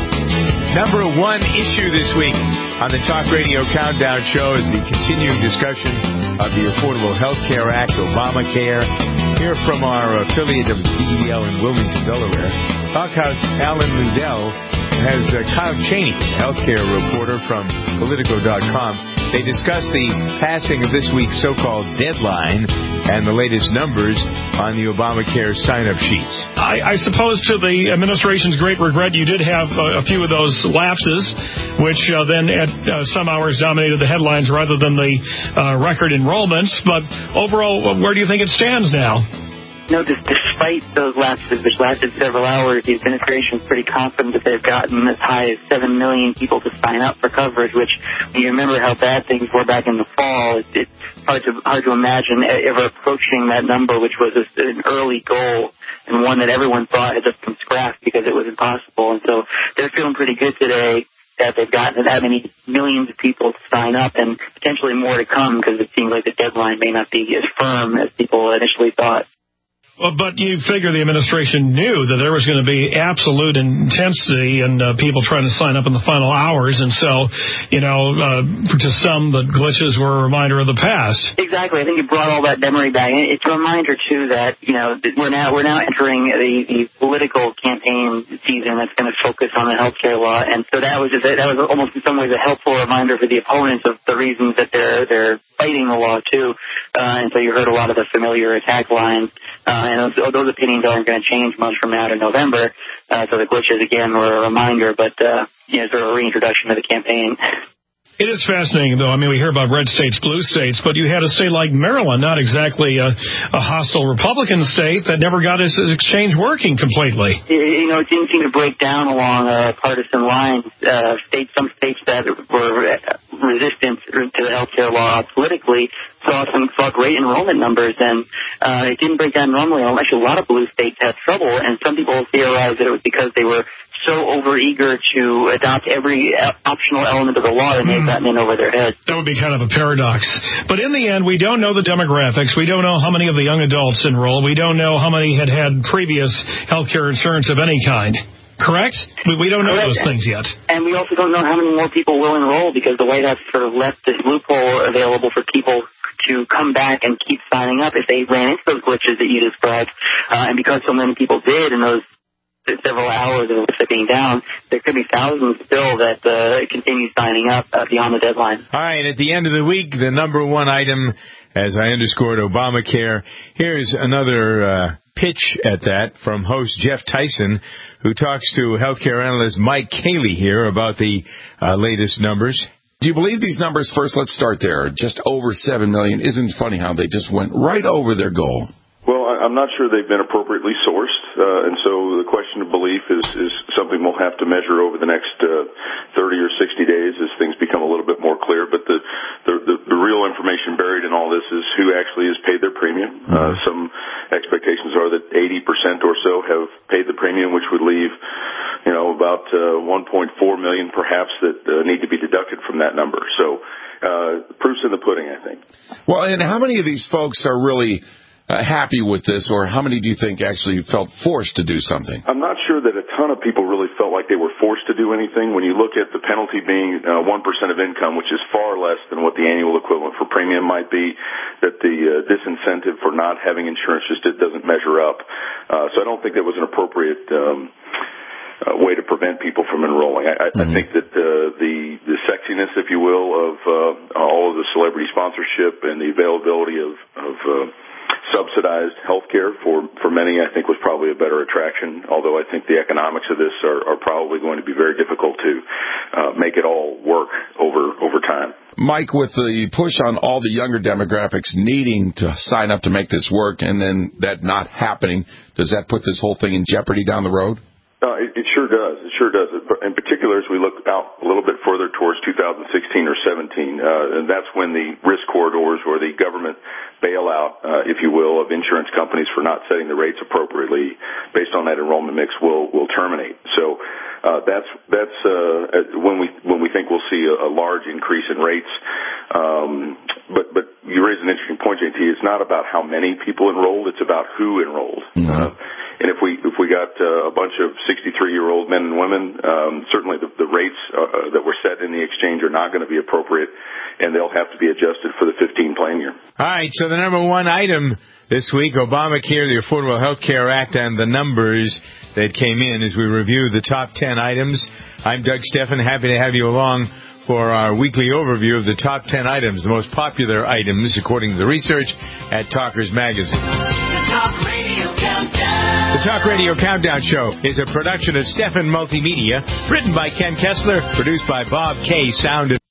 Number one issue this week on the Talk Radio Countdown Show is the continuing discussion of the Affordable Health Care Act, Obamacare. Hear from our affiliate of the D D L in Wilmington, Delaware. Talkhouse Alan Liddell has uh, Kyle Cheney, healthcare reporter from Politico dot com. They discuss the passing of this week's so-called deadline and the latest numbers on the Obamacare sign-up sheets. I, I suppose to the administration's great regret, you did have a, a few of those lapses, which uh, then at uh, some hours dominated the headlines rather than the uh, record enrollments. But overall, where do you think it stands now? No, just despite those lapses, which lasted several hours, the administration is pretty confident that they've gotten as high as seven million people to sign up for coverage, which, when you remember how bad things were back in the fall, it, it's hard to, hard to imagine ever approaching that number, which was a, an early goal and one that everyone thought had just been scrapped because it was impossible. And so they're feeling pretty good today that they've gotten that many millions of people to sign up, and potentially more to come because it seems like the deadline may not be as firm as people initially thought. Well, but you figure the administration knew that there was going to be absolute intensity and uh, people trying to sign up in the final hours. And so, you know, uh, to some, the glitches were a reminder of the past. Exactly. I think it brought all that memory back. It's a reminder, too, that, you know, we're now we're now entering the, the political campaign season that's going to focus on the health care law. And so that was just, that was almost in some ways a helpful reminder for the opponents of the reasons that they're, they're fighting the law, too. Uh, and so you heard a lot of the familiar attack lines. Uh, and those, those opinions aren't going to change much from now to November. Uh, so the glitches, again, were a reminder, but, uh, you know, sort of a reintroduction to the campaign. It is fascinating, though. I mean, we hear about red states, blue states, but you had a state like Maryland, not exactly a, a hostile Republican state, that never got its, its exchange working completely. You know, it didn't seem to break down along uh, partisan lines. Uh, states, some states that were resistant to the health care law politically saw some saw great enrollment numbers, and uh, it didn't break down normally. Actually, a lot of blue states had trouble, and some people theorized that it was because they were so overeager to adopt every optional element of the law that they've gotten in over their heads. That would be kind of a paradox. But in the end, we don't know the demographics. We don't know how many of the young adults enroll. We don't know how many had had previous health care insurance of any kind. Correct? We, we don't know Correct. those things yet. And we also don't know how many more people will enroll, because the White House sort of left this loophole available for people to come back and keep signing up if they ran into those glitches that you described. Uh, and because so many people did, and those several hours of it being down, there could be thousands still that uh, continue signing up uh, beyond the deadline. All right, at the end of the week, the number one item, as I underscored, Obamacare. Here's another uh, pitch at that from host Jeff Tyson, who talks to healthcare analyst Mike Cayley here about the uh, latest numbers. Do you believe these numbers? First, let's start there. Just over seven million. Isn't it funny how they just went right over their goal? Well, I'm not sure they've been appropriately sourced, uh, and so the question of belief is, is something we'll have to measure over the next uh, thirty or sixty days as things become a little bit more clear. But the, the, the, the real information buried in all this is who actually has paid their premium. Uh, some expectations are that eighty percent or so have paid the premium, which would leave, you know, about uh, one point four million perhaps that uh, need to be deducted from that number. So uh, proof's in the pudding, I think. Well, and how many of these folks are really Uh, happy with this, or how many do you think actually felt forced to do something? I'm not sure that a ton of people really felt like they were forced to do anything. When you look at the penalty being uh, one percent of income, which is far less than what the annual equivalent for premium might be, that the uh, disincentive for not having insurance just it doesn't measure up. Uh, so I don't think that was an appropriate um, uh, way to prevent people from enrolling. I, mm-hmm. I think that uh, the, the sexiness, if you will, of uh, all of the celebrity sponsorship and the availability of, of uh, subsidized health care for, for many, I think, was probably a better attraction, although I think the economics of this are, are probably going to be very difficult to uh, make it all work over, over time. Mike, with the push on all the younger demographics needing to sign up to make this work and then that not happening, does that put this whole thing in jeopardy down the road? Uh, it, it sure does. It sure does. In particular, as we look out a little bit further towards two thousand sixteen or seventeen, uh, and that's when the risk corridors or the government bailout, uh, if you will, of insurance companies for not setting the rates appropriately based on that enrollment mix will will terminate. So uh, that's that's uh, when we when we think we'll see a, a large increase in rates. Um, but but you raise an interesting point, J T. It's not about how many people enrolled; it's about who enrolled. Mm-hmm. Uh, And if we if we got uh, a bunch of sixty-three-year-old men and women, um, certainly the, the rates uh, that were set in the exchange are not going to be appropriate, and they'll have to be adjusted for the fifteen plan year. All right, so the number one item this week, Obamacare, the Affordable Health Care Act, and the numbers that came in as we review the top ten items. I'm Doug Steffen, happy to have you along for our weekly overview of the top ten items, the most popular items according to the research at Talkers Magazine. The Talk Radio Countdown. The Talk Radio Countdown Show is a production of Steffen Multimedia, written by Ken Kessler, produced by Bob K. Sound and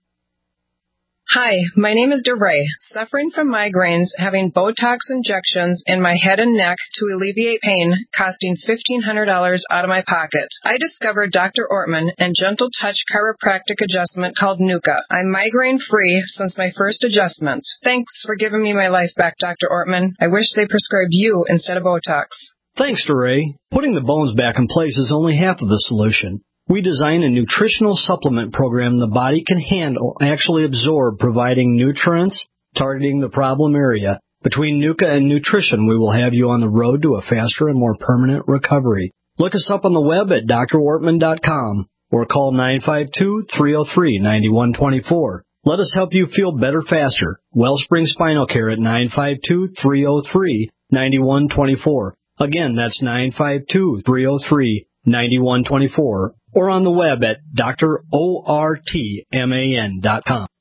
Hi, my name is DeRay. Suffering from migraines, having Botox injections in my head and neck to alleviate pain, costing fifteen hundred dollars out of my pocket. I discovered Doctor Ortman and Gentle Touch chiropractic adjustment called Nuka. I'm migraine-free since my first adjustment. Thanks for giving me my life back, Doctor Ortman. I wish they prescribed you instead of Botox. Thanks, DeRay. Putting the bones back in place is only half of the solution. We design a nutritional supplement program the body can handle, actually absorb, providing nutrients, targeting the problem area. Between Nuka and nutrition, we will have you on the road to a faster and more permanent recovery. Look us up on the web at D R ortman dot com or call nine five two, three oh three, nine one two four. Let us help you feel better faster. Wellspring Spinal Care at nine five two, three oh three, nine one two four. Again, that's nine five two, three oh three, nine one two four. Or on the web at D R ortman dot com.